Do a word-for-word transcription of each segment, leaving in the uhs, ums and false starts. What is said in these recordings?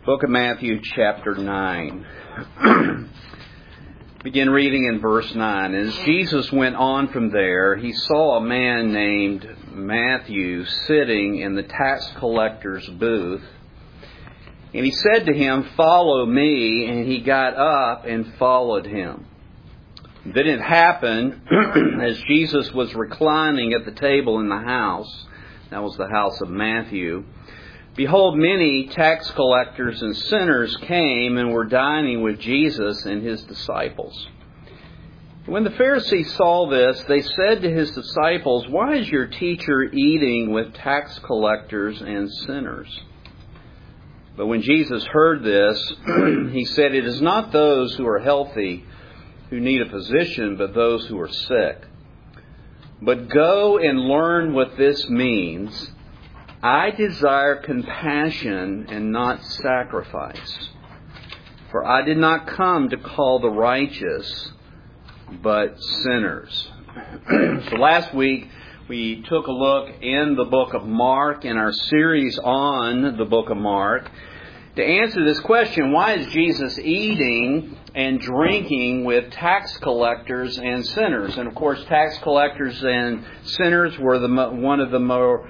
Book of Matthew, chapter nine. Begin reading in verse nine. As Jesus went on from there, he saw a man named Matthew sitting in the tax collector's booth. And he said to him, "Follow me." And he got up and followed him. Then it happened, as Jesus was reclining at the table in the house, that was the house of Matthew, behold, many tax collectors and sinners came and were dining with Jesus and his disciples. When the Pharisees saw this, they said to his disciples, "Why is your teacher eating with tax collectors and sinners?" But when Jesus heard this, he said, "It is not those who are healthy who need a physician, but those who are sick. But go and learn what this means. I desire compassion and not sacrifice. For I did not come to call the righteous, but sinners." So last week we took a look in the book of Mark in our series on the book of Mark to answer this question: why is Jesus eating and drinking with tax collectors and sinners? And of course, tax collectors and sinners were the one of the more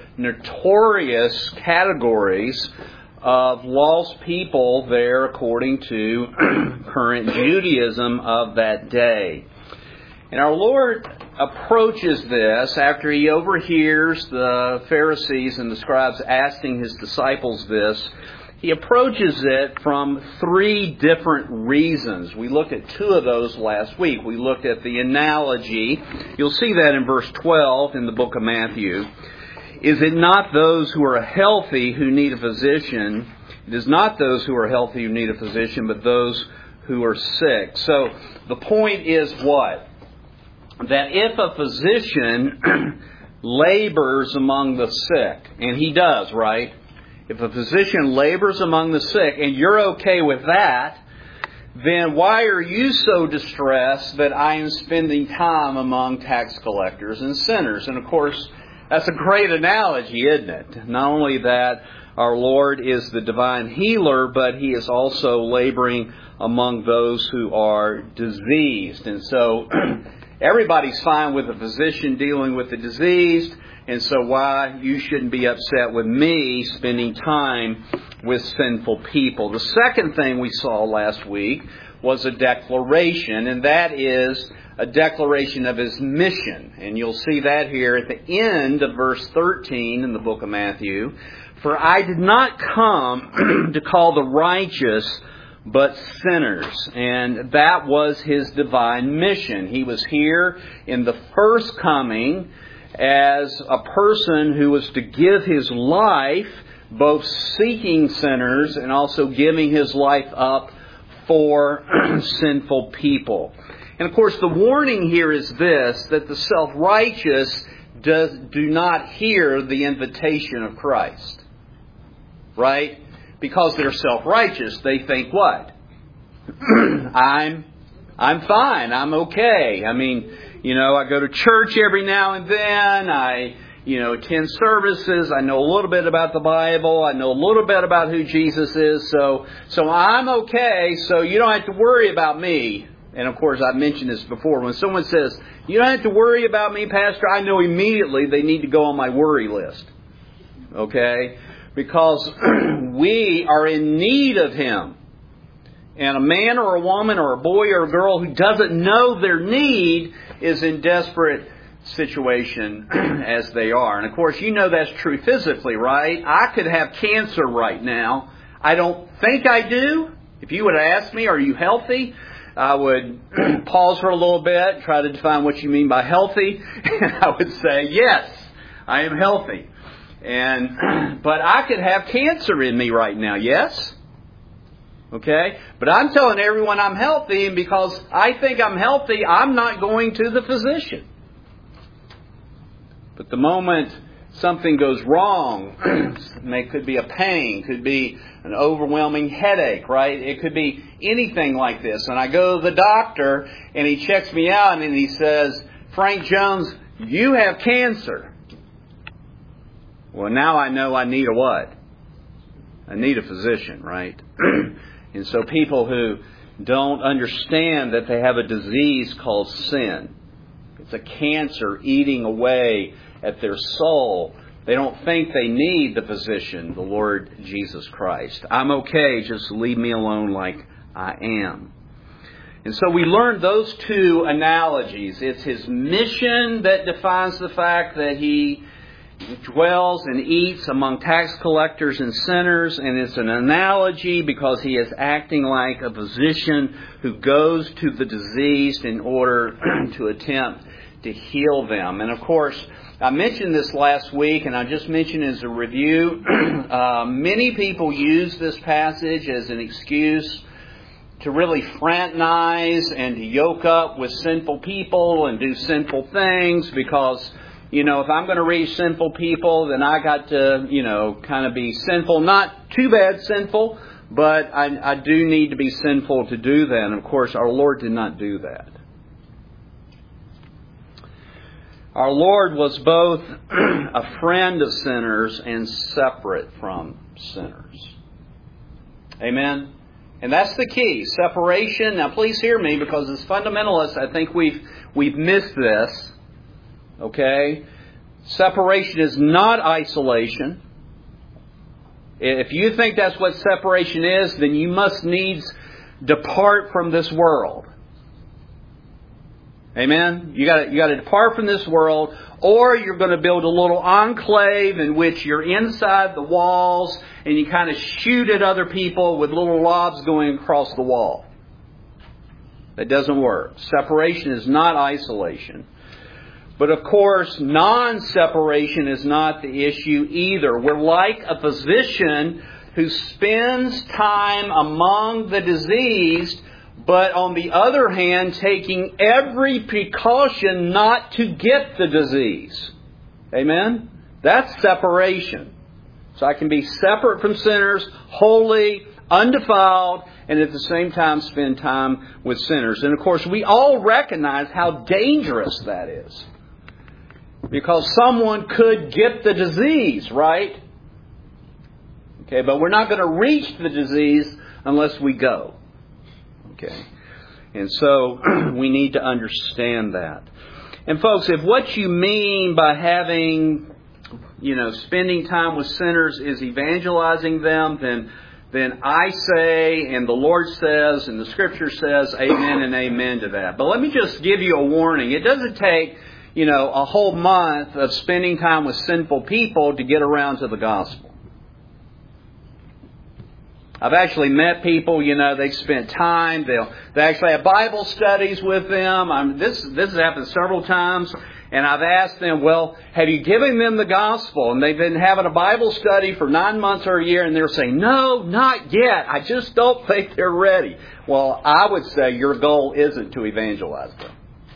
notorious categories of lost people there according to current Judaism of that day. And our Lord approaches this after he overhears the Pharisees and the scribes asking his disciples this. He approaches it from three different reasons. We looked at two of those last week. We looked at the analogy. You'll see that in verse twelve in the book of Matthew. Is it not those who are healthy who need a physician? It is not those who are healthy who need a physician, but those who are sick. So the point is what? That if a physician labors among the sick, and he does, right? If a physician labors among the sick, and you're okay with that, then why are you so distressed that I am spending time among tax collectors and sinners? And of course, that's a great analogy, isn't it? Not only that our Lord is the divine healer, but He is also laboring among those who are diseased. And so everybody's fine with a physician dealing with the diseased. And so why you shouldn't be upset with me spending time with sinful people. The second thing we saw last week was a declaration, and that is a declaration of His mission. And you'll see that here at the end of verse thirteen in the book of Matthew. "For I did not come to call the righteous, but sinners." And that was His divine mission. He was here in the first coming as a person who was to give His life, both seeking sinners and also giving His life up for sinful people. And of course, the warning here is this, that the self-righteous does, do not hear the invitation of Christ. Right? Because they're self-righteous, they think what? I'm, I'm fine, I'm okay. I mean, You know, I go to church every now and then. I, you know, attend services. I know a little bit about the Bible. I know a little bit about who Jesus is. So, so I'm okay. So you don't have to worry about me. And of course, I've mentioned this before. When someone says, "You don't have to worry about me, Pastor," I know immediately they need to go on my worry list. Okay? Because we are in need of Him. And a man or a woman or a boy or a girl who doesn't know their need is in desperate situation as they are. And of course, you know that's true physically, right? I could have cancer right now. I don't think I do. If you would ask me, "Are you healthy?" I would pause for a little bit, try to define what you mean by healthy. And I would say, yes, I am healthy. And but I could have cancer in me right now, yes? Okay? But I'm telling everyone I'm healthy, and because I think I'm healthy, I'm not going to the physician. But the moment something goes wrong, it could be a pain, could be an overwhelming headache, right? It could be anything like this. And I go to the doctor, and he checks me out, and he says, "Frank Jones, you have cancer." Well, now I know I need a what? need a physician, right? And so people who don't understand that they have a disease called sin, it's a cancer eating away at their soul, they don't think they need the physician, the Lord Jesus Christ. I'm okay, just leave me alone like I am. And so we learned those two analogies. It's His mission that defines the fact that He dwells and eats among tax collectors and sinners, and it's an analogy because He is acting like a physician who goes to the diseased in order to attempt to heal them. And of course, I mentioned this last week, and I just mentioned as a review, uh, many people use this passage as an excuse to really fraternize and to yoke up with sinful people and do sinful things because, you know, if I'm going to reach sinful people, then I got to, you know, kind of be sinful. Not too bad sinful, but I, I do need to be sinful to do that. And of course, our Lord did not do that. Our Lord was both a friend of sinners and separate from sinners. Amen? And that's the key. Separation. Now please hear me, because as fundamentalists, I think we've we've missed this. Okay? Separation is not isolation. If you think that's what separation is, then you must needs depart from this world. Amen? You got you got to depart from this world, or you're going to build a little enclave in which you're inside the walls and you kind of shoot at other people with little lobs going across the wall. That doesn't work. Separation is not isolation. But of course, non-separation is not the issue either. We're like a physician who spends time among the diseased, but on the other hand, taking every precaution not to get the disease. Amen? That's separation. So I can be separate from sinners, holy, undefiled, and at the same time spend time with sinners. And of course, we all recognize how dangerous that is. Because someone could get the disease, right? Okay, but we're not going to reach the disease unless we go. Okay. And so we need to understand that. And folks, if what you mean by having, you know, spending time with sinners is evangelizing them, then then I say, and the Lord says, and the Scripture says, amen and amen to that. But let me just give you a warning. It doesn't take, you know, a whole month of spending time with sinful people to get around to the gospel. I've actually met people, you know, they spent time, they'll, they actually have Bible studies with them. I'm, this, this has happened several times. And I've asked them, well, have you given them the gospel? And they've been having a Bible study for nine months or a year, and they're saying, no, not yet. I just don't think they're ready. Well, I would say your goal isn't to evangelize them.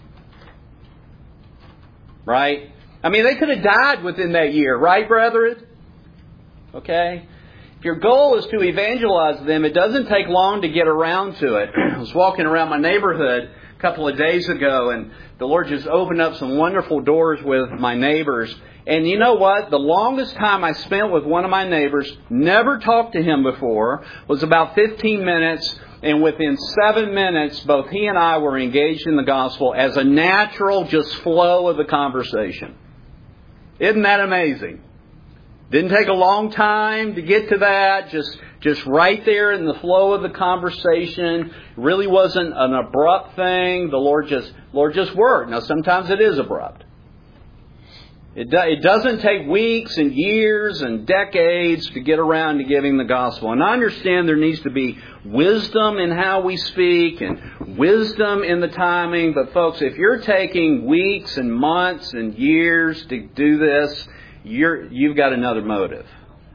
Right? I mean, they could have died within that year, right, brethren? Okay? If your goal is to evangelize them, it doesn't take long to get around to it. I was walking around my neighborhood a couple of days ago, and the Lord just opened up some wonderful doors with my neighbors. And you know what? The longest time I spent with one of my neighbors, never talked to him before, was about fifteen minutes. And within seven minutes, both he and I were engaged in the gospel as a natural just flow of the conversation. Isn't that amazing? Didn't take a long time to get to that. Just just right there in the flow of the conversation. Really wasn't an abrupt thing. The Lord just Lord just worked. Now sometimes it is abrupt. It do, it doesn't take weeks and years and decades to get around to giving the gospel. And I understand there needs to be wisdom in how we speak and wisdom in the timing. But folks, if you're taking weeks and months and years to do this, You're, you've got another motive.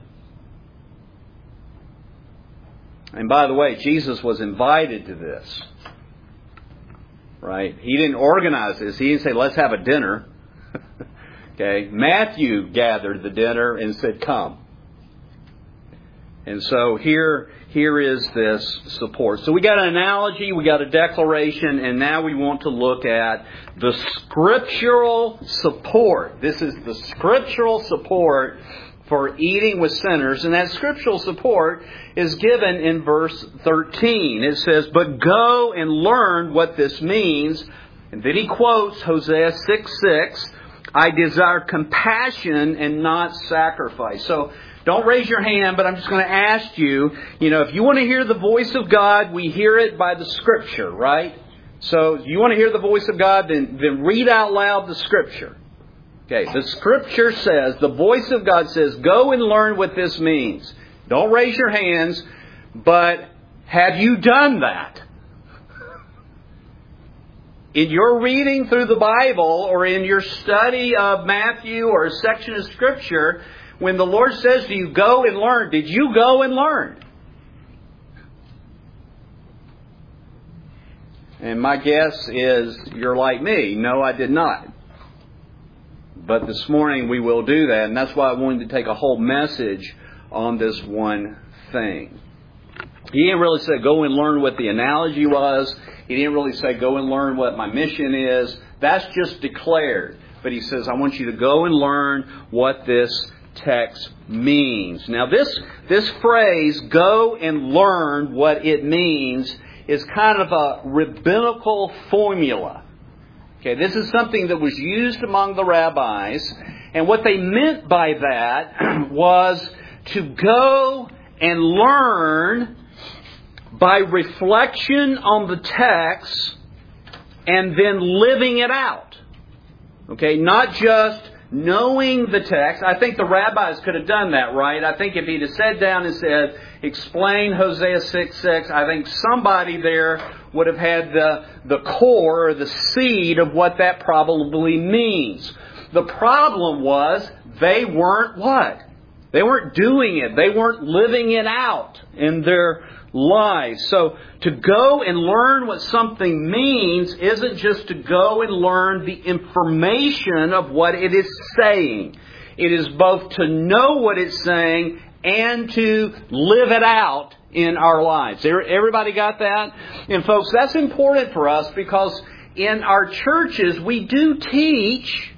And by the way, Jesus was invited to this. Right? He didn't organize this. He didn't say, let's have a dinner. Okay? Matthew gathered the dinner and said, come. And so here, here is this support. So we got an analogy, we got a declaration, and now we want to look at the scriptural support. This is the scriptural support for eating with sinners. And that scriptural support is given in verse thirteen. It says, "But go and learn what this means." And then he quotes Hosea six six, "I desire compassion and not sacrifice." So don't raise your hand, but I'm just going to ask you, you know, if you want to hear the voice of God, we hear it by the Scripture, right? So if you want to hear the voice of God, then, then read out loud the Scripture. Okay, the Scripture says, the voice of God says, go and learn what this means. Don't raise your hands, but have you done that? In your reading through the Bible or in your study of Matthew or a section of Scripture, when the Lord says to you, go and learn, did you go and learn? And my guess is you're like me. No, I did not. But this morning we will do that. And that's why I wanted to take a whole message on this one thing. He didn't really say go and learn what the analogy was. He didn't really say go and learn what my mission is. That's just declared. But he says I want you to go and learn what this text means. Now this, this phrase, go and learn what it means, is kind of a rabbinical formula. Okay, this is something that was used among the rabbis. And what they meant by that was to go and learn by reflection on the text and then living it out. Okay, not just knowing the text. I think the rabbis could have done that, right? I think if he'd have sat down and said, explain Hosea six six, I think somebody there would have had the, the core or the seed of what that probably means. The problem was they weren't what? They weren't doing it. They weren't living it out in their lives. So to go and learn what something means isn't just to go and learn the information of what it is saying. It is both to know what it's saying and to live it out in our lives. Everybody got that? And folks, that's important for us because in our churches we do teach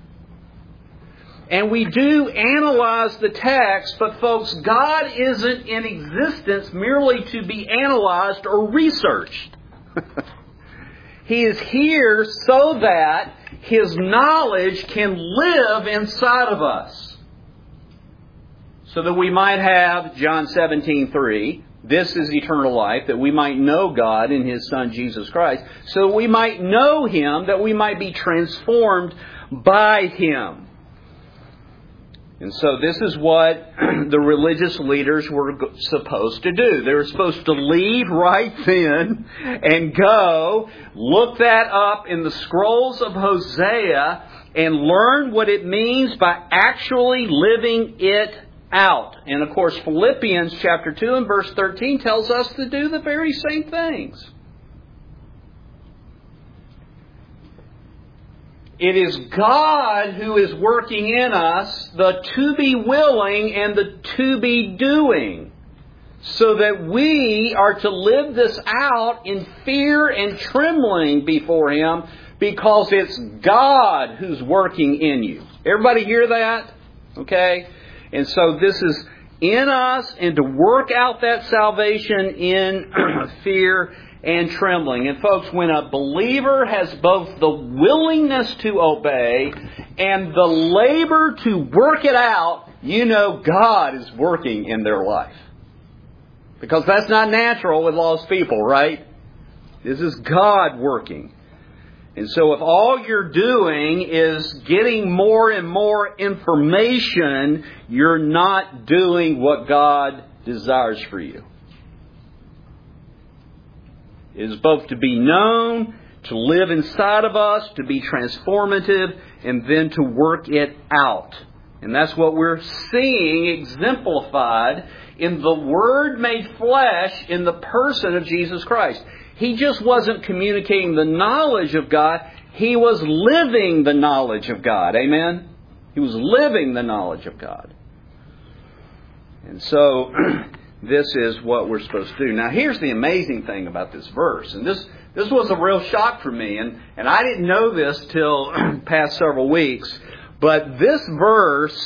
and we do analyze the text, but folks, God isn't in existence merely to be analyzed or researched. He is here so that His knowledge can live inside of us. So that we might have, John seventeen three, this is eternal life, that we might know God in His Son Jesus Christ. So we might know Him, that we might be transformed by Him. And so this is what the religious leaders were supposed to do. They were supposed to leave right then and go, look that up in the scrolls of Hosea and learn what it means by actually living it out. And of course, Philippians chapter two and verse thirteen tells us to do the very same things. It is God who is working in us the to be willing and the to be doing, so that we are to live this out in fear and trembling before Him, because it's God who's working in you. Everybody hear that? Okay? And so this is in us, and to work out that salvation in fear and trembling. And folks, when a believer has both the willingness to obey and the labor to work it out, you know God is working in their life. Because that's not natural with lost people, right? This is God working. And so if all you're doing is getting more and more information, you're not doing what God desires for you. It is both to be known, to live inside of us, to be transformative, and then to work it out. And that's what we're seeing exemplified in the Word made flesh in the person of Jesus Christ. He just wasn't communicating the knowledge of God. He was living the knowledge of God. Amen? He was living the knowledge of God. And so this is what we're supposed to do. Now, here's the amazing thing about this verse. And this this was a real shock for me. And, and I didn't know this till past several weeks. But this verse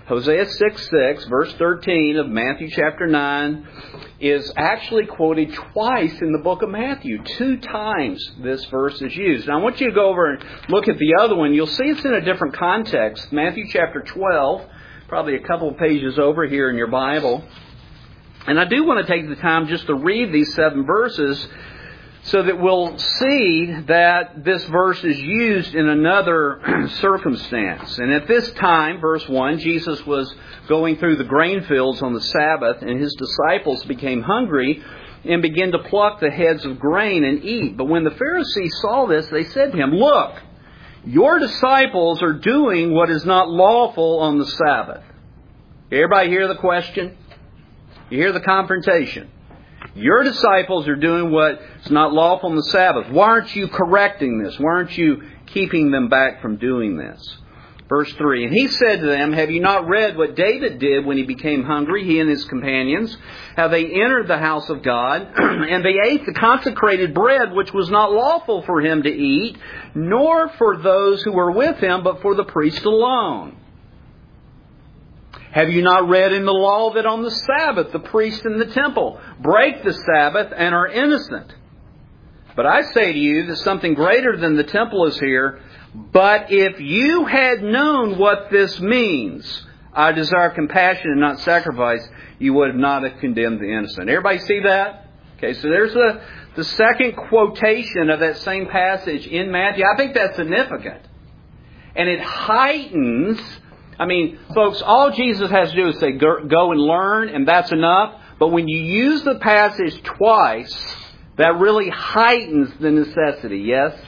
Hosea six six, verse thirteen of Matthew chapter nine, is actually quoted twice in the book of Matthew. Two times this verse is used. Now I want you to go over and look at the other one. You'll see it's in a different context. Matthew chapter twelve, probably a couple of pages over here in your Bible. And I do want to take the time just to read these seven verses so that we'll see that this verse is used in another circumstance. And at this time, verse one, Jesus was going through the grain fields on the Sabbath, and His disciples became hungry and began to pluck the heads of grain and eat. But when the Pharisees saw this, they said to Him, "Look, your disciples are doing what is not lawful on the Sabbath." Everybody hear the question? You hear the confrontation? Your disciples are doing what's not lawful on the Sabbath. Why aren't you correcting this? Why aren't you keeping them back from doing this? Verse three, and He said to them, "Have you not read what David did when he became hungry, he and his companions? How they entered the house of God, and they ate the consecrated bread which was not lawful for him to eat, nor for those who were with him, but for the priest alone. Have you not read in the law that on the Sabbath the priests in the temple break the Sabbath and are innocent? But I say to you that something greater than the temple is here. But if you had known what this means, I desire compassion and not sacrifice, you would not have condemned the innocent." Everybody see that? Okay, so there's the, the second quotation of that same passage in Matthew. I think that's significant. And it heightens... I mean, folks, all Jesus has to do is say, go and learn, and that's enough. But when you use the passage twice, that really heightens the necessity, yes?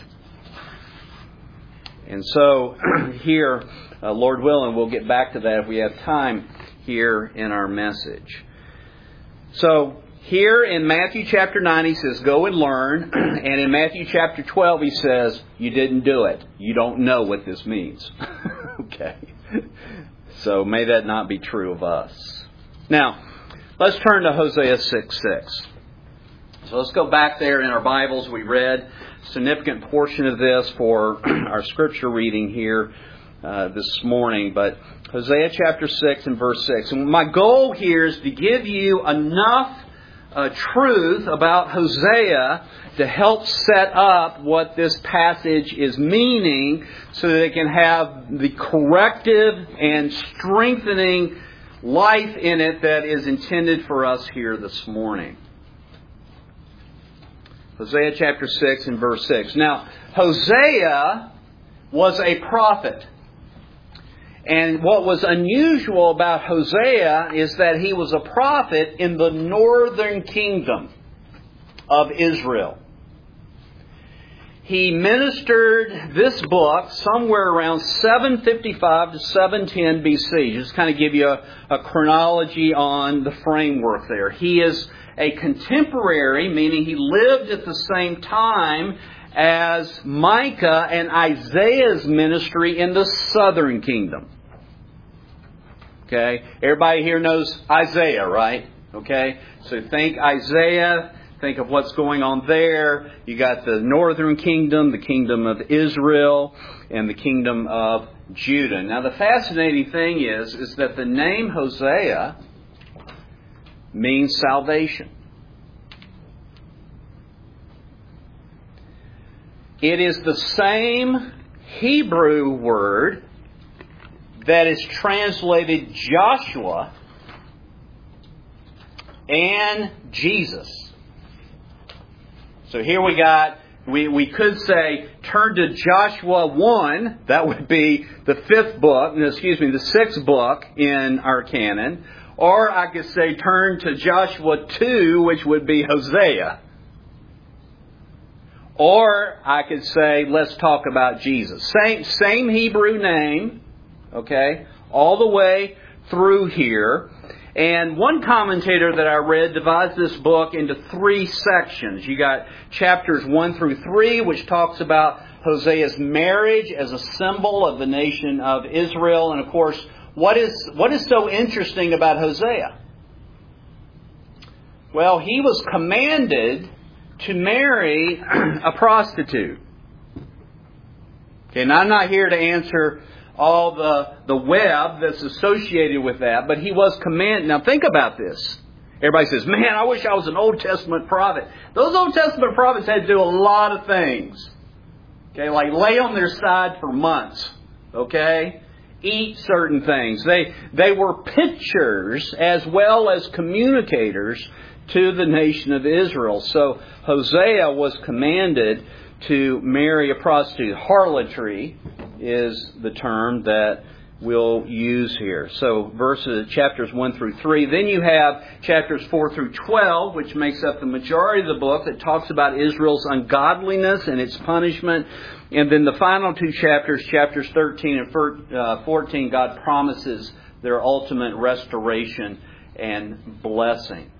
And so, here, uh, Lord willing, we'll get back to that if we have time here in our message. So, here in Matthew chapter nine, He says, "Go and learn." And in Matthew chapter twelve, He says, "You didn't do it. You don't know what this means." Okay. So may that not be true of us. Now, let's turn to Hosea six six. So let's go back there in our Bibles. We read a significant portion of this for our scripture reading here uh, this morning. But Hosea chapter six and verse six. And my goal here is to give you enough uh, truth about Hosea to help set up what this passage is meaning so that it can have the corrective and strengthening life in it that is intended for us here this morning. Hosea chapter six and verse six. Now, Hosea was a prophet. And what was unusual about Hosea is that he was a prophet in the northern kingdom of Israel. He ministered this book somewhere around seven fifty-five to seven ten B C. Just kind of give you a, a chronology on the framework there. He is a contemporary, meaning he lived at the same time as Micah and Isaiah's ministry in the southern kingdom. Okay? Everybody here knows Isaiah, right? Okay? So think Isaiah, think of what's going on there. You got the northern kingdom, the kingdom of Israel, and the kingdom of Judah. Now the fascinating thing is, is that the name Hosea means salvation. It is the same Hebrew word that is translated Joshua and Jesus. So here we got, we, we could say, turn to Joshua one. That would be the fifth book, excuse me, the sixth book in our canon. Or I could say turn to Joshua two, which would be Hosea. Or I could say, let's talk about Jesus. Same, same Hebrew name, okay, all the way through here. And one commentator that I read divides this book into three sections. You got chapters one through three, which talks about Hosea's marriage as a symbol of the nation of Israel. And of course, what is what is so interesting about Hosea? Well, he was commanded to marry a prostitute. Okay, now I'm not here to answer all the, the web that's associated with that, but he was commanded. Now think about this. Everybody says, man, I wish I was an Old Testament prophet. Those Old Testament prophets had to do a lot of things. Okay, like lay on their side for months. Okay? Eat certain things. They, they were pictures as well as communicators to the nation of Israel. So Hosea was commanded to marry a prostitute. Harlotry is the term that we'll use here. So verses, chapters one through three. Then you have chapters four through twelve, which makes up the majority of the book, that talks about Israel's ungodliness and its punishment. And then the final two chapters, chapters thirteen and fourteen, God promises their ultimate restoration and blessing.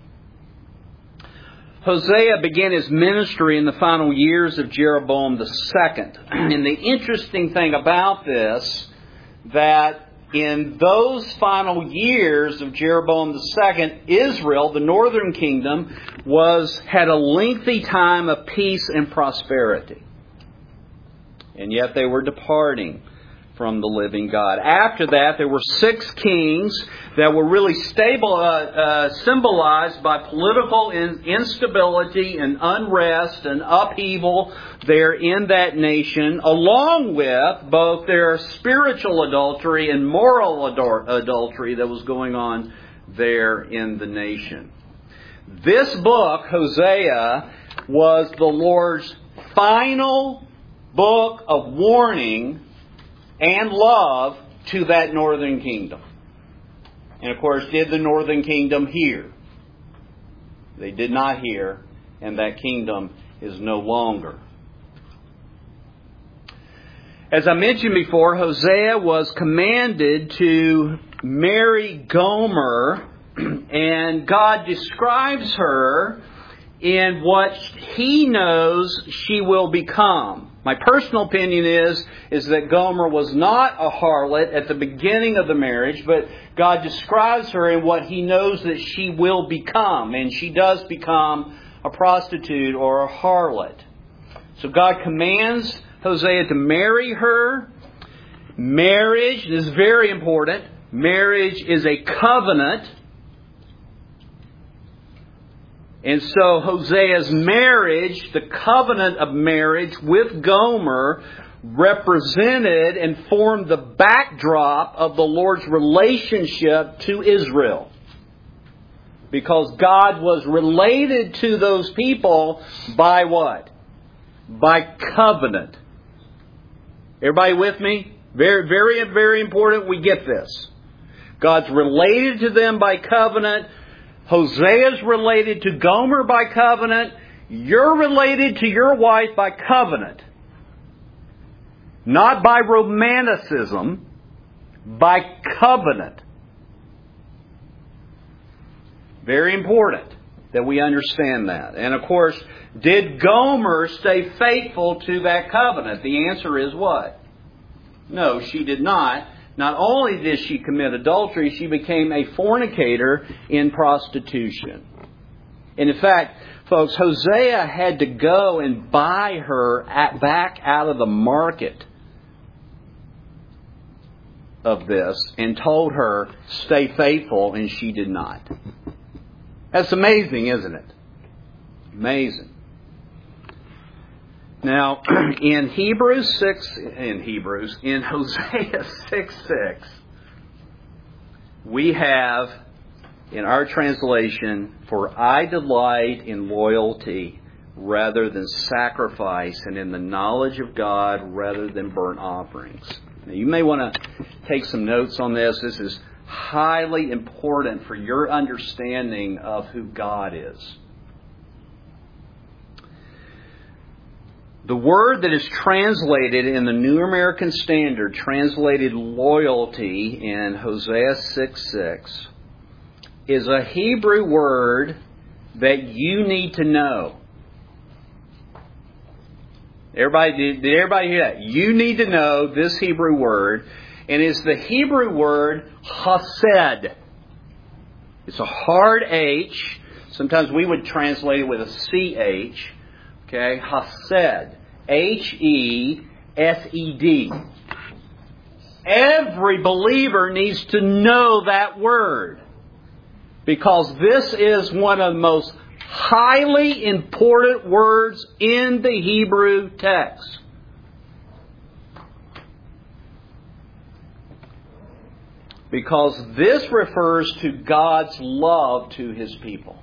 Hosea began his ministry in the final years of Jeroboam the second. And the interesting thing about this, that in those final years of Jeroboam the second, Israel, the northern kingdom, was had a lengthy time of peace and prosperity. And yet they were departing from the living God. After that, there were six kings that were really stable, uh, uh, symbolized by political in- instability and unrest and upheaval there in that nation, along with both their spiritual adultery and moral adul- adultery that was going on there in the nation. This book, Hosea, was the Lord's final book of warning and love to that northern kingdom. And of course, did the northern kingdom hear? They did not hear, and that kingdom is no longer. As I mentioned before, Hosea was commanded to marry Gomer, and God describes her in what He knows she will become. My personal opinion is, is that Gomer was not a harlot at the beginning of the marriage, but God describes her in what He knows that she will become. And she does become a prostitute or a harlot. So God commands Hosea to marry her. Marriage is very important. Marriage is a covenant. And so Hosea's marriage, the covenant of marriage with Gomer, represented and formed the backdrop of the Lord's relationship to Israel. Because God was related to those people by what? By covenant. Everybody with me? Very, very, very important we get this. God's related to them by covenant. Hosea's related to Gomer by covenant. You're related to your wife by covenant. Not by romanticism, by covenant. Very important that we understand that. And of course, did Gomer stay faithful to that covenant? The answer is what? No, she did not. Not only did she commit adultery, she became a fornicator in prostitution. And in fact, folks, Hosea had to go and buy her at, back out of the market of this and told her, stay faithful, and she did not. That's amazing, isn't it? Amazing. Now, in Hebrews six, in Hebrews, in Hosea six six, we have, in our translation, for I delight in loyalty rather than sacrifice, and in the knowledge of God rather than burnt offerings. Now, you may want to take some notes on this. This is highly important for your understanding of who God is. The word that is translated in the New American Standard, translated loyalty in Hosea six six, is a Hebrew word that you need to know. Everybody, did, did everybody hear that? You need to know this Hebrew word, and it's the Hebrew word chesed. It's a hard H. Sometimes we would translate it with a C H. Okay, chesed. H E S E D. every believer needs to know that word. Because this is one of the most highly important words in the Hebrew text. Because this refers to God's love to His people.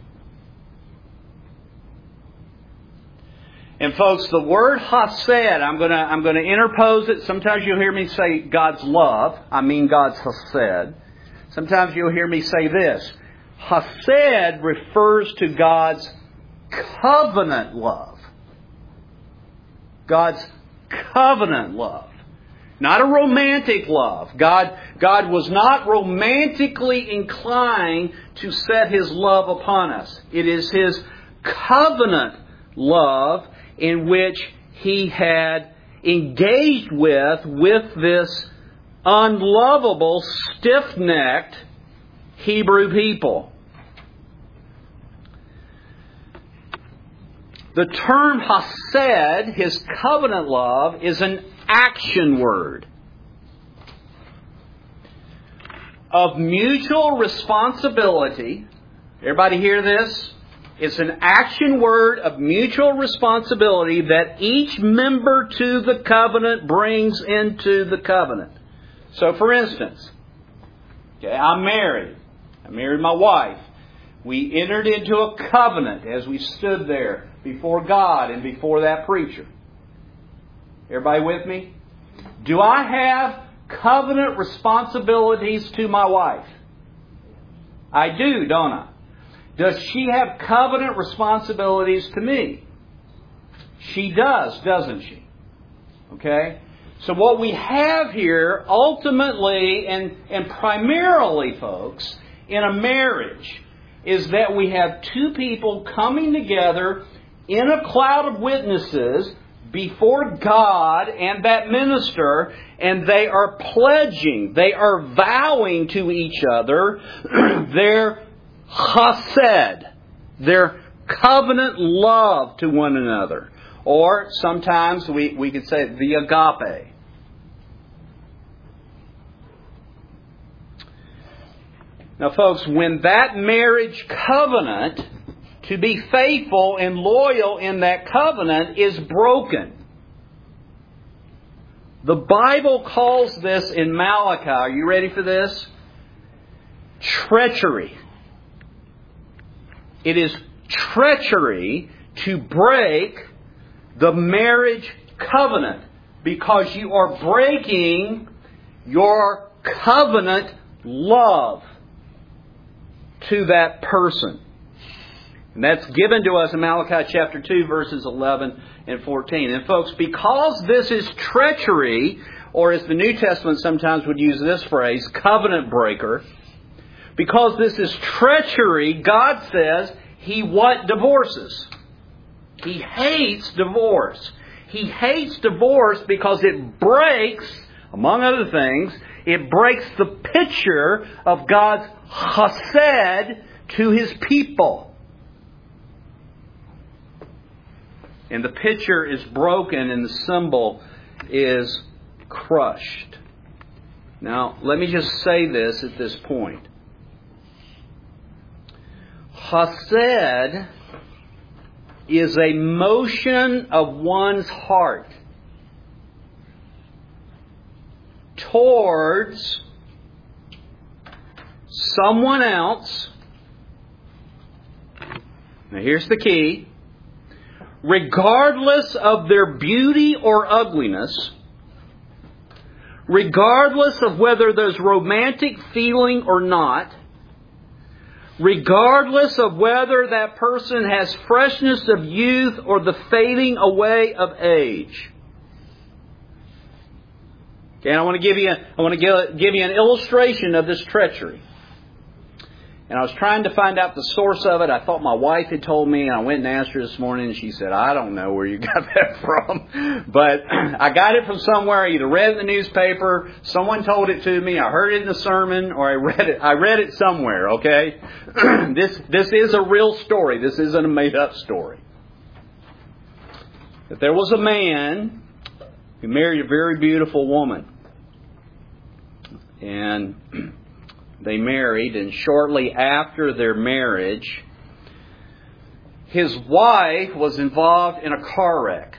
And folks, the word hased, I'm going to I'm going to interpose it. Sometimes you'll hear me say God's love. I mean God's hased. Sometimes you'll hear me say this. Hased refers to God's covenant love. God's covenant love. Not a romantic love. God, God was not romantically inclined to set His love upon us. It is His covenant love in which He had engaged with, with this unlovable, stiff-necked Hebrew people. The term hased, His covenant love, is an action word of mutual responsibility. Everybody hear this? It's an action word of mutual responsibility that each member to the covenant brings into the covenant. So, for instance, okay, I'm married. I married my wife. We entered into a covenant as we stood there before God and before that preacher. Everybody with me? Do I have covenant responsibilities to my wife? I do, don't I? Does she have covenant responsibilities to me? She does, doesn't she? Okay? So what we have here, ultimately and, and primarily, folks, in a marriage, is that we have two people coming together in a cloud of witnesses before God and that minister, and they are pledging, they are vowing to each other their hased, their covenant love to one another. Or sometimes we, we could say the agape. Now, folks, when that marriage covenant, to be faithful and loyal in that covenant, is broken, the Bible calls this in Malachi, are you ready for this? Treachery. It is treachery to break the marriage covenant, because you are breaking your covenant love to that person. And that's given to us in Malachi chapter two, verses eleven and fourteen. And folks, because this is treachery, or as the New Testament sometimes would use this phrase, covenant breaker, because this is treachery, God says He what? Divorces. He hates divorce. He hates divorce because it breaks, among other things, it breaks the picture of God's hased to His people. And the picture is broken and the symbol is crushed. Now, let me just say this at this point. Hased is a motion of one's heart towards someone else. Now here's the key. Regardless of their beauty or ugliness, regardless of whether there's romantic feeling or not, regardless of whether that person has freshness of youth or the fading away of age. Okay, and I want to give you I want to give, give you an illustration of this treachery. And I was trying to find out the source of it. I thought my wife had told me, and I went and asked her this morning, and she said, I don't know where you got that from. But I got it from somewhere. I either read it in the newspaper, someone told it to me, I heard it in a sermon, or I read it I read it somewhere, okay? this this is a real story. This isn't a made-up story. That there was a man who married a very beautiful woman. And they married, and shortly after their marriage, his wife was involved in a car wreck.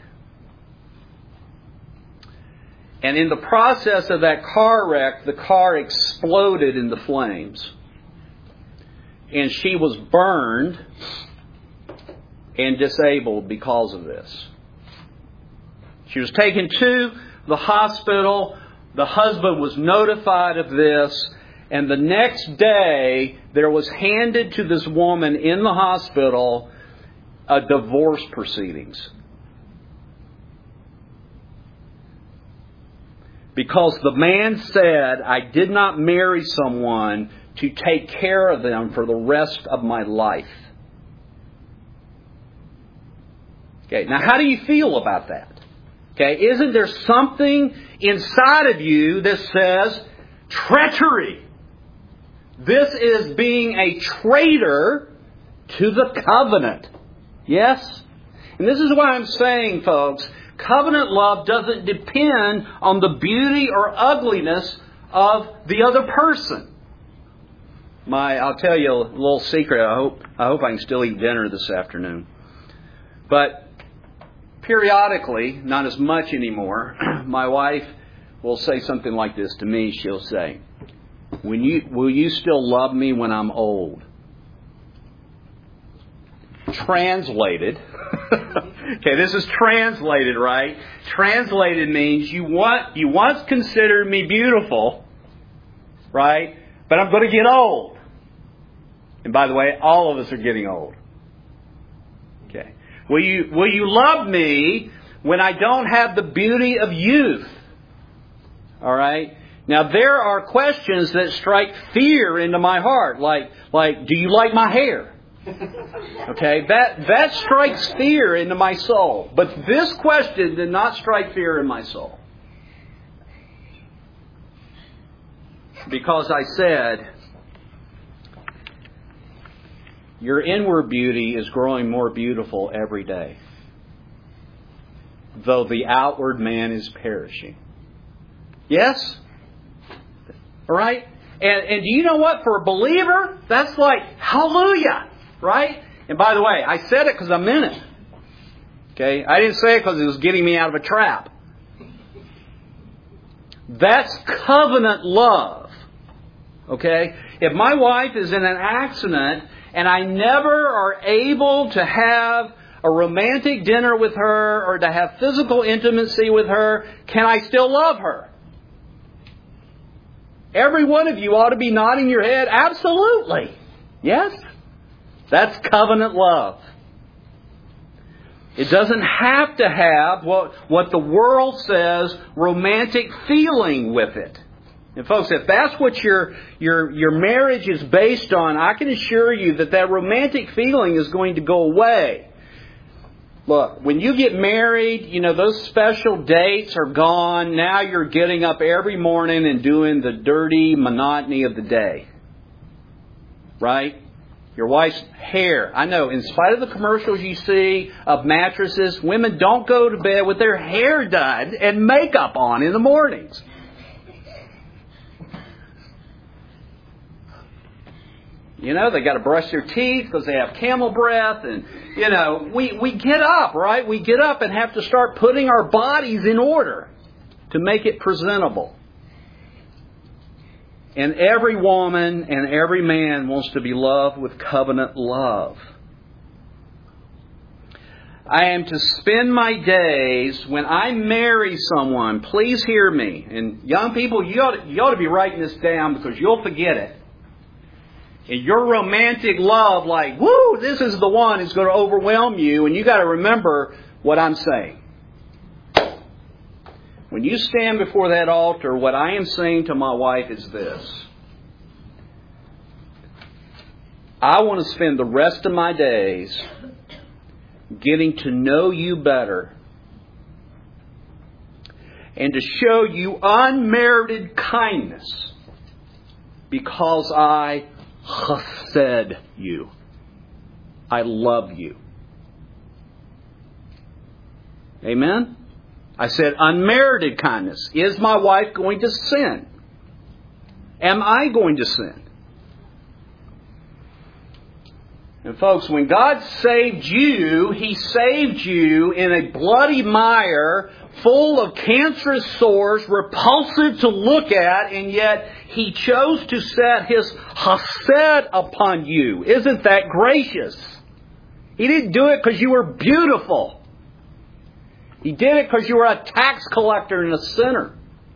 And in the process of that car wreck, the car exploded into flames. And she was burned and disabled because of this. She was taken to the hospital. The husband was notified of this. And the next day, there was handed to this woman in the hospital a divorce proceedings. Because the man said, I did not marry someone to take care of them for the rest of my life. Okay, now how do you feel about that? Okay, isn't there something inside of you that says, treachery? This is being a traitor to the covenant. Yes? And this is why I'm saying, folks, covenant love doesn't depend on the beauty or ugliness of the other person. My, I'll tell you a little secret. I hope I hope I can still eat dinner this afternoon. But periodically, not as much anymore, my wife will say something like this to me. She'll say, "When you will you still love me when I'm old?" Translated. Okay, this is translated, right? Translated means you want you once considered me beautiful, right? But I'm going to get old. And by the way, all of us are getting old. Okay. Will you will you love me when I don't have the beauty of youth? All right? Now there are questions that strike fear into my heart, like like do you like my hair? Okay, that that strikes fear into my soul. But this question did not strike fear in my soul. Because I said, your inward beauty is growing more beautiful every day, though the outward man is perishing. Yes? All right? And, and do you know what? For a believer, that's like, hallelujah. Right? And by the way, I said it because I meant it. Okay? I didn't say it because it was getting me out of a trap. That's covenant love. Okay? If my wife is in an accident and I never are able to have a romantic dinner with her or to have physical intimacy with her, can I still love her? Every one of you ought to be nodding your head. Absolutely. Yes? That's covenant love. It doesn't have to have what, what the world says, romantic feeling with it. And folks, if that's what your, your, your marriage is based on, I can assure you that that romantic feeling is going to go away. Look, when you get married, you know, those special dates are gone. Now you're getting up every morning and doing the dirty monotony of the day. Right? Your wife's hair. I know, in spite of the commercials you see of mattresses, women don't go to bed with their hair done and makeup on in the mornings. You know, they got to brush their teeth because they have camel breath. And, you know, we, we get up, right? We get up and have to start putting our bodies in order to make it presentable. And every woman and every man wants to be loved with covenant love. I am to spend my days when I marry someone. Please hear me. And young people, you ought to, you ought to be writing this down because you'll forget it. And your romantic love, like, woo, this is the one who's going to overwhelm you. And you got to remember what I'm saying. When you stand before that altar, what I am saying to my wife is this. I want to spend the rest of my days getting to know you better and to show you unmerited kindness because I chesed you. I love you. Amen? I said unmerited kindness. Is my wife going to sin? Am I going to sin? And folks, when God saved you, He saved you in a bloody mire full of cancerous sores, repulsive to look at, and yet He chose to set His chesed upon you. Isn't that gracious? He didn't do it because you were beautiful. He did it because you were a tax collector and a sinner.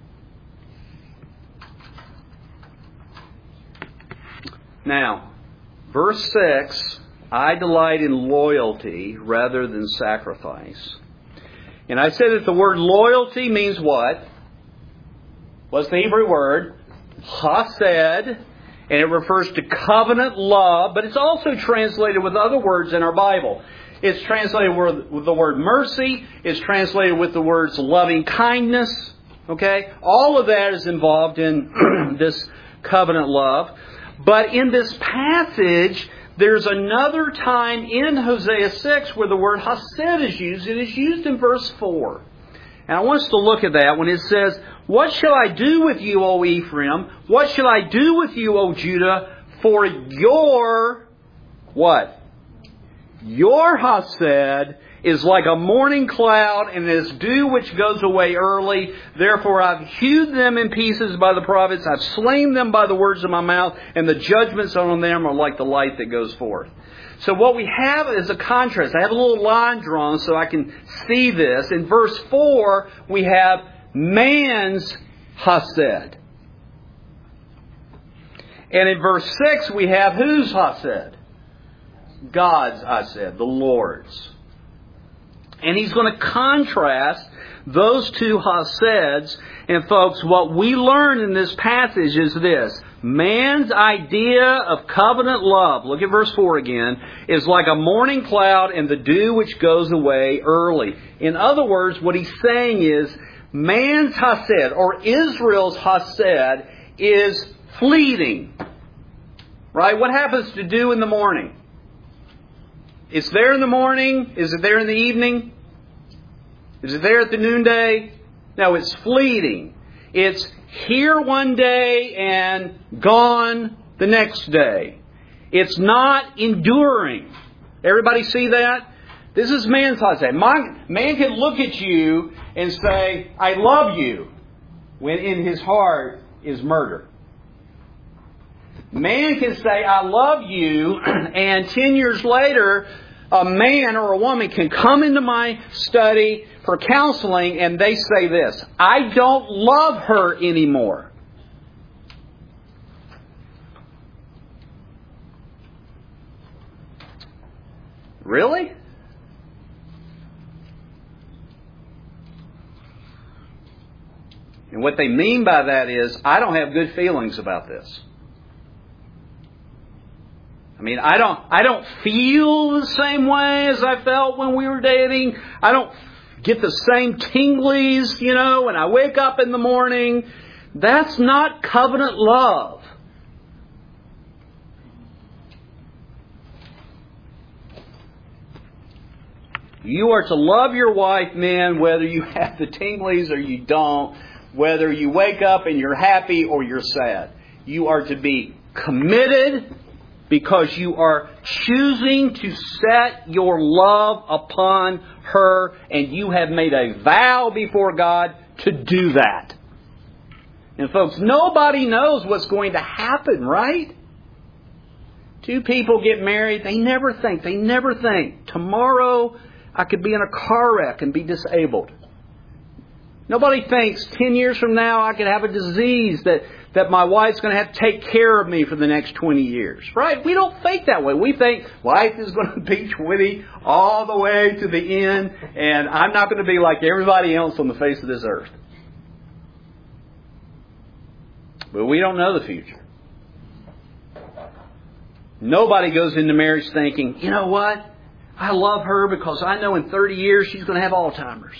Now, verse six, I delight in loyalty rather than sacrifice. And I said that the word loyalty means what? What's the Hebrew word? Chesed. And it refers to covenant love, but it's also translated with other words in our Bible. It's translated with the word mercy. It's translated with the words loving kindness. Okay? All of that is involved in this covenant love. But in this passage, there's another time in Hosea six where the word chesed is used. It is used in verse four. And I want us to look at that when it says, what shall I do with you, O Ephraim? What shall I do with you, O Judah? For your, what? Your chesed is like a morning cloud and is dew which goes away early. Therefore I've hewed them in pieces by the prophets. I've slain them by the words of my mouth. And the judgments on them are like the light that goes forth. So what we have is a contrast. I have a little line drawn so I can see this. In verse four, we have man's chesed. And in verse six, we have whose chesed? God's chesed, the Lord's. And He's going to contrast those two cheseds. And folks, what we learn in this passage is this. Man's idea of covenant love, look at verse four again, is like a morning cloud and the dew which goes away early. In other words, what he's saying is, man's chesed, or Israel's chesed, is fleeting. Right? What happens to dew in the morning? It's there in the morning. Is it there in the evening? Is it there at the noonday? No, it's fleeting. It's here one day and gone the next day. It's not enduring. Everybody see that? This is man's chesed. Man can look at you and say, I love you, when in his heart is murder. Man can say, I love you, and ten years later, a man or a woman can come into my study for counseling and they say this, I don't love her anymore. Really? And what they mean by that is, I don't have good feelings about this. I mean, I don't I don't feel the same way as I felt when we were dating. I don't get the same tinglies, you know, when I wake up in the morning. That's not covenant love. You are to love your wife, men, whether you have the tinglies or you don't, whether you wake up and you're happy or you're sad. You are to be committed, because you are choosing to set your love upon her, and you have made a vow before God to do that. And folks, nobody knows what's going to happen, right? Two people get married, they never think, they never think, tomorrow I could be in a car wreck and be disabled. Nobody thinks ten years from now I could have a disease that, that my wife's going to have to take care of me for the next twenty years. Right? We don't think that way. We think life is going to be twenty all the way to the end, and I'm not going to be like everybody else on the face of this earth. But we don't know the future. Nobody goes into marriage thinking, you know what? I love her because I know in thirty years she's going to have Alzheimer's.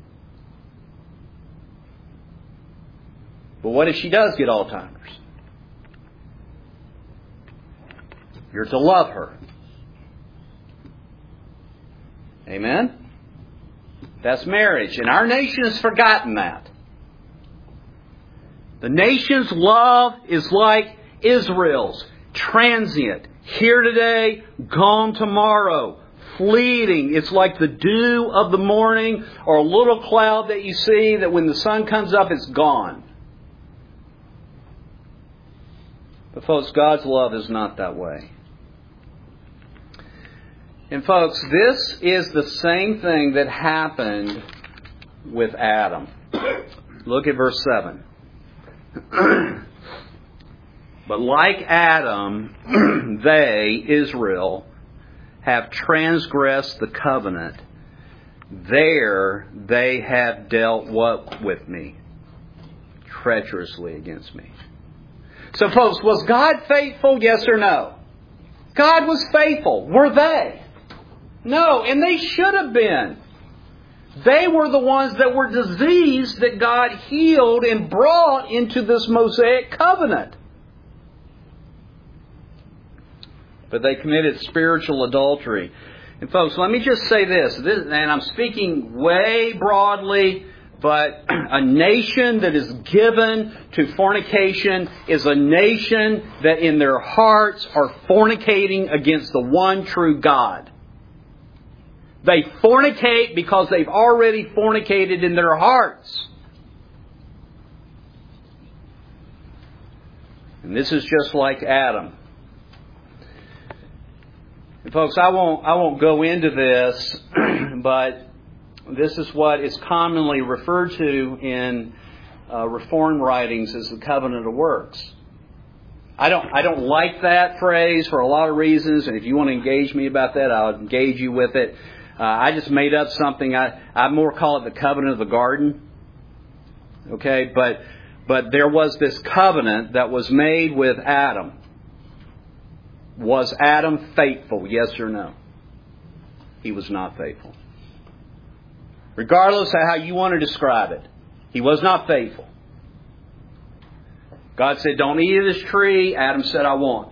But what if she does get Alzheimer's? You're to love her. Amen? That's marriage. And our nation has forgotten that. The nation's love is like Israel's, transient, here today, gone tomorrow, fleeting. It's like the dew of the morning or a little cloud that you see that when the sun comes up, it's gone. But folks, God's love is not that way. And folks, this is the same thing that happened with Adam. Look at verse seven. But like Adam, they, Israel, have transgressed the covenant. There they have dealt what with me? Treacherously against me. So folks, was God faithful? Yes or no? God was faithful. Were they? No, and they should have been. They were the ones that were diseased that God healed and brought into this Mosaic covenant. But they committed spiritual adultery. And folks, let me just say this, this and I'm speaking way broadly, but a nation that is given to fornication is a nation that in their hearts are fornicating against the one true God. They fornicate because they've already fornicated in their hearts. And this is just like Adam. And folks, I won't I won't go into this, but this is what is commonly referred to in uh, Reformed writings as the covenant of works. I don't I don't like that phrase for a lot of reasons, and if you want to engage me about that, I'll engage you with it. Uh, I just made up something. I, I more call it the covenant of the garden. Okay, but but there was this covenant that was made with Adam. Was Adam faithful? Yes or no? He was not faithful. Regardless of how you want to describe it, he was not faithful. God said, don't eat of this tree. Adam said, I won't.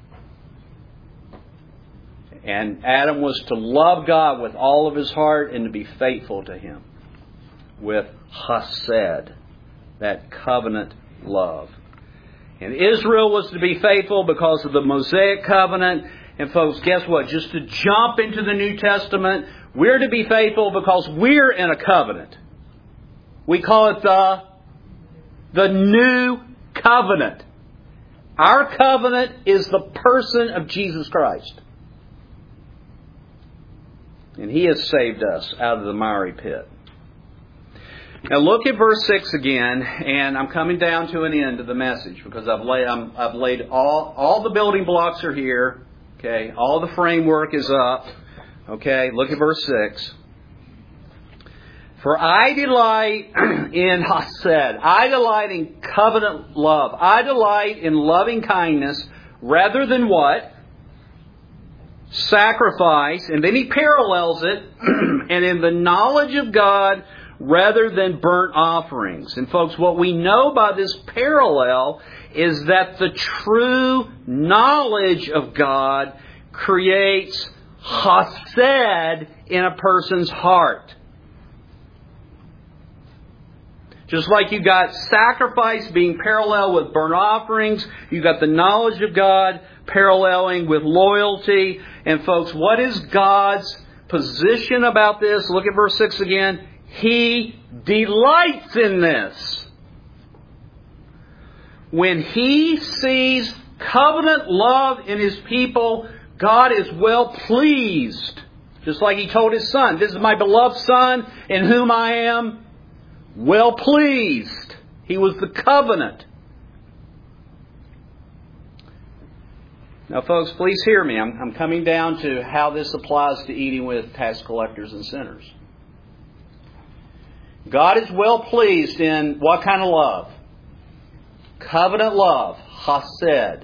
And Adam was to love God with all of his heart and to be faithful to Him with chesed, that covenant love. And Israel was to be faithful because of the Mosaic covenant. And folks, guess what? Just to jump into the New Testament, we're to be faithful because we're in a covenant. We call it the, the New Covenant. Our covenant is the person of Jesus Christ. And He has saved us out of the miry pit. Now look at verse six again, and I'm coming down to an end of the message because I've laid, I'm, I've laid all, all the building blocks are here. Okay, all the framework is up. Okay, look at verse six. For I delight in chesed. I delight in covenant love. I delight in loving kindness rather than what? Sacrifice. And then he parallels it. And in the knowledge of God rather than burnt offerings. And folks, what we know by this parallel is that the true knowledge of God creates chesed in a person's heart. Just like you got sacrifice being parallel with burnt offerings, you got the knowledge of God paralleling with loyalty. And folks, what is God's position about this? Look at verse six again. He delights in this. When He sees covenant love in His people, God is well pleased. Just like He told His Son, this is my beloved Son in whom I am well pleased. He was the covenant. Now folks, please hear me. I'm, I'm coming down to how this applies to eating with tax collectors and sinners. God is well pleased in what kind of love? Covenant love, chesed.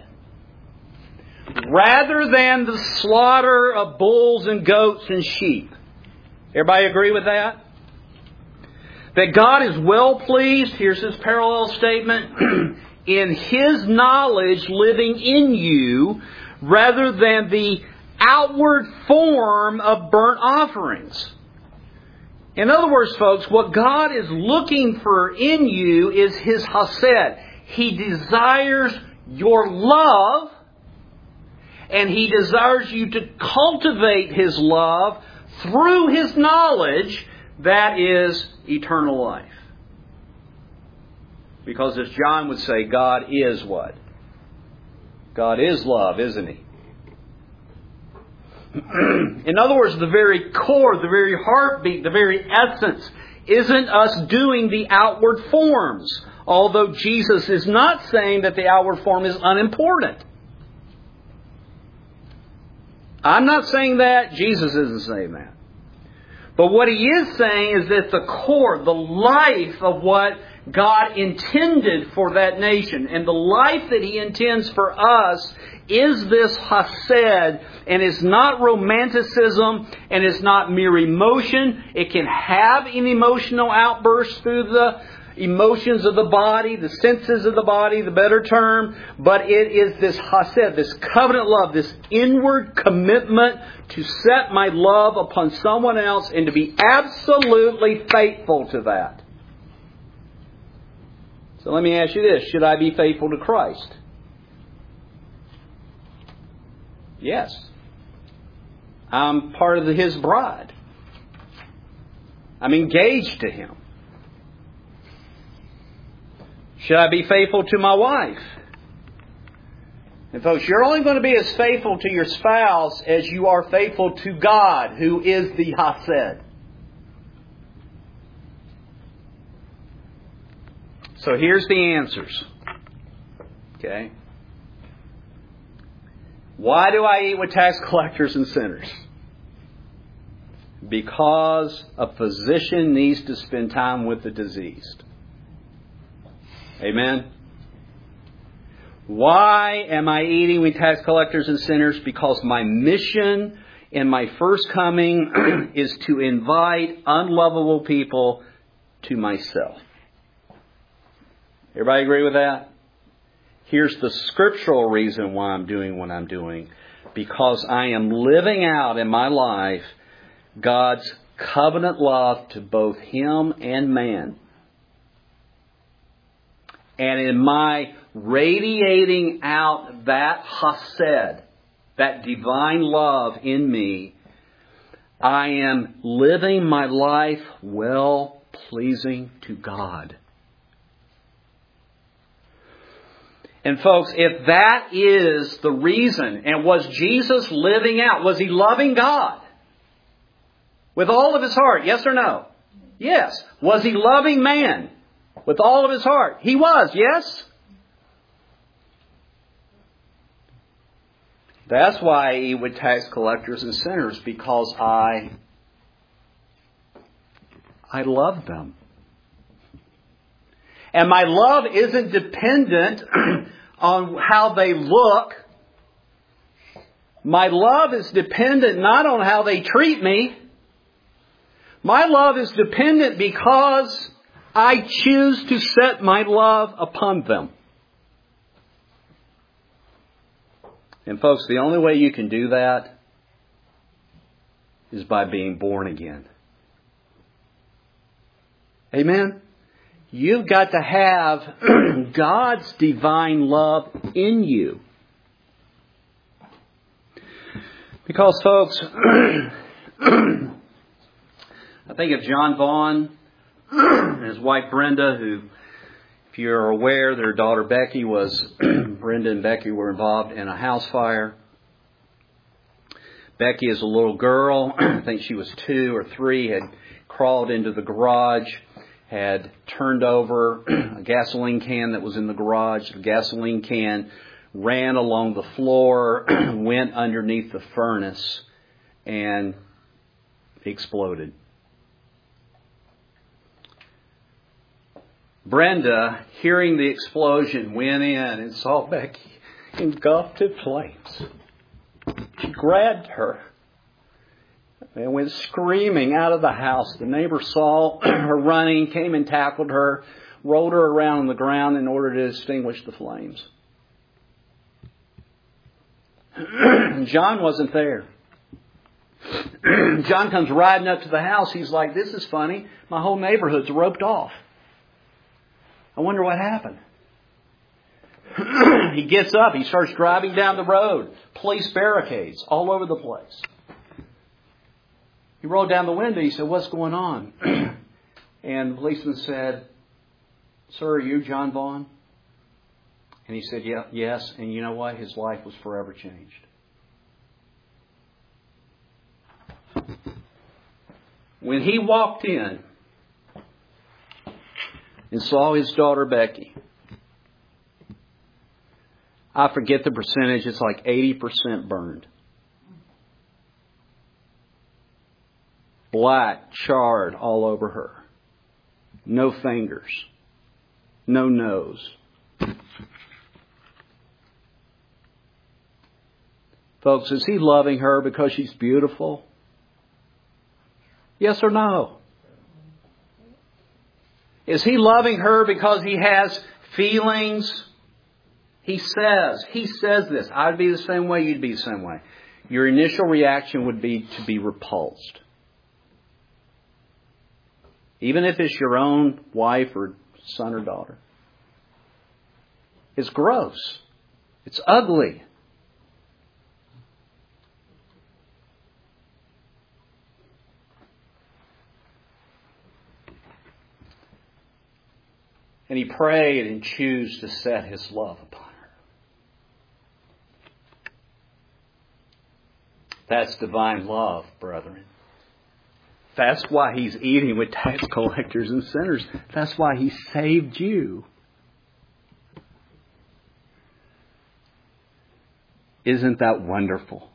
Rather than the slaughter of bulls and goats and sheep. Everybody agree with that? That God is well pleased, here's His parallel statement, in His knowledge living in you rather than the outward form of burnt offerings. In other words, folks, what God is looking for in you is His chesed. He desires your love, and He desires you to cultivate His love through His knowledge, that is eternal life. Because as John would say, God is what? God is love, isn't He? In other words, the very core, the very heartbeat, the very essence isn't us doing the outward forms. Although Jesus is not saying that the outward form is unimportant. I'm not saying that. Jesus isn't saying that. But what He is saying is that the core, the life of what God intended for that nation, and the life that He intends for us, is this chesed, and it's not romanticism, and it's not mere emotion. It can have an emotional outburst through the emotions of the body, the senses of the body, the better term, but it is this chesed, this covenant love, this inward commitment to set my love upon someone else and to be absolutely faithful to that. So let me ask you this. Should I be faithful to Christ? Yes. I'm part of His bride. I'm engaged to Him. Should I be faithful to my wife? And folks, you're only going to be as faithful to your spouse as you are faithful to God, who is the chesed. So here's the answers. Okay? Why do I eat with tax collectors and sinners? Because a physician needs to spend time with the diseased. Amen? Why am I eating with tax collectors and sinners? Because my mission in my first coming is to invite unlovable people to myself. Everybody agree with that? Here's the scriptural reason why I'm doing what I'm doing. Because I am living out in my life God's covenant love to both Him and man. And in my radiating out that chesed, that divine love in me, I am living my life well pleasing to God. And folks, if that is the reason, and was Jesus living out, was He loving God with all of His heart? Yes or no? Yes. Was He loving man with all of His heart? He was, yes? That's why I eat with tax collectors and sinners, because I, I love them. And my love isn't dependent on how they look. My love is dependent not on how they treat me. My love is dependent because I choose to set my love upon them. And folks, the only way you can do that is by being born again. Amen? You've got to have God's divine love in you. Because, folks, I think of John Vaughn and his wife Brenda, who, if you're aware, their daughter Becky was, Brenda and Becky were involved in a house fire. Becky, as a little girl, I think she was two or three, had crawled into the garage, had turned over a gasoline can that was in the garage. The gasoline can ran along the floor, went underneath the furnace, and exploded. Brenda, hearing the explosion, went in and saw Becky engulfed in flames. She grabbed her and went screaming out of the house. The neighbor saw her running, came and tackled her, rolled her around on the ground in order to extinguish the flames. John wasn't there. John comes riding up to the house. He's like, "This is funny. My whole neighborhood's roped off. I wonder what happened." He gets up. He starts driving down the road. Police barricades all over the place. He rolled down the window. He said, "What's going on?" And the policeman said, "Sir, are you John Vaughn?" And he said, "Yeah, yes." And you know what? His life was forever changed. When he walked in and saw his daughter Becky, I forget the percentage, it's like eighty percent burned. Black, charred all over her. No fingers. No nose. Folks, is he loving her because she's beautiful? Yes or no? Is he loving her because he has feelings? He says, he says this. I'd be the same way, you'd be the same way. Your initial reaction would be to be repulsed. Even if it's your own wife or son or daughter. It's gross. It's ugly. And he prayed and chose to set his love upon her. That's divine love, brethren. That's why he's eating with tax collectors and sinners. That's why he saved you. Isn't that wonderful?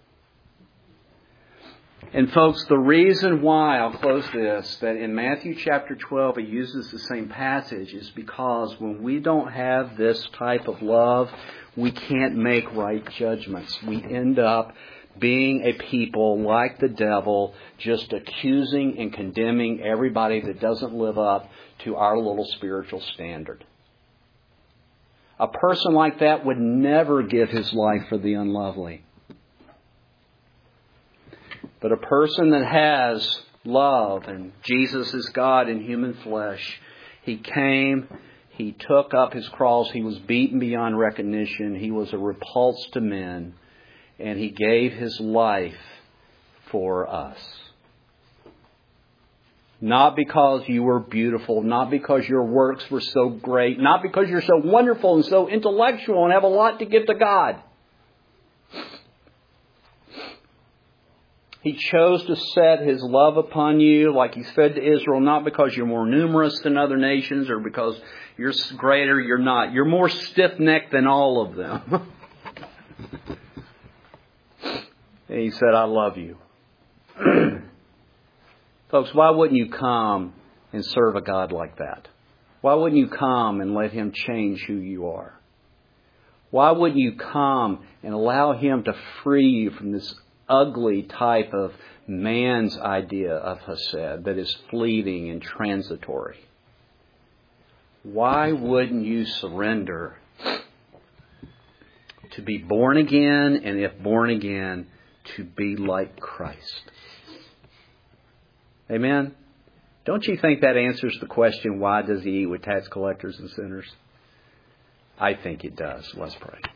And folks, the reason why, I'll close this, that in Matthew chapter twelve he uses the same passage is because when we don't have this type of love, we can't make right judgments. We end up being a people like the devil, just accusing and condemning everybody that doesn't live up to our little spiritual standard. A person like that would never give his life for the unlovely. But a person that has love, and Jesus is God in human flesh, He came, He took up His cross, He was beaten beyond recognition, He was a repulse to men, and He gave His life for us. Not because you were beautiful, not because your works were so great, not because you're so wonderful and so intellectual and have a lot to give to God. He chose to set His love upon you like He said to Israel, not because you're more numerous than other nations or because you're greater, you're not. You're more stiff-necked than all of them. And He said, I love you. Folks, why wouldn't you come and serve a God like that? Why wouldn't you come and let Him change who you are? Why wouldn't you come and allow Him to free you from this ugly type of man's idea of Hesed that is fleeting and transitory? Why wouldn't you surrender to be born again, and if born again, to be like Christ? Amen? Don't you think that answers the question, why does He eat with tax collectors and sinners? I think it does. Let's pray.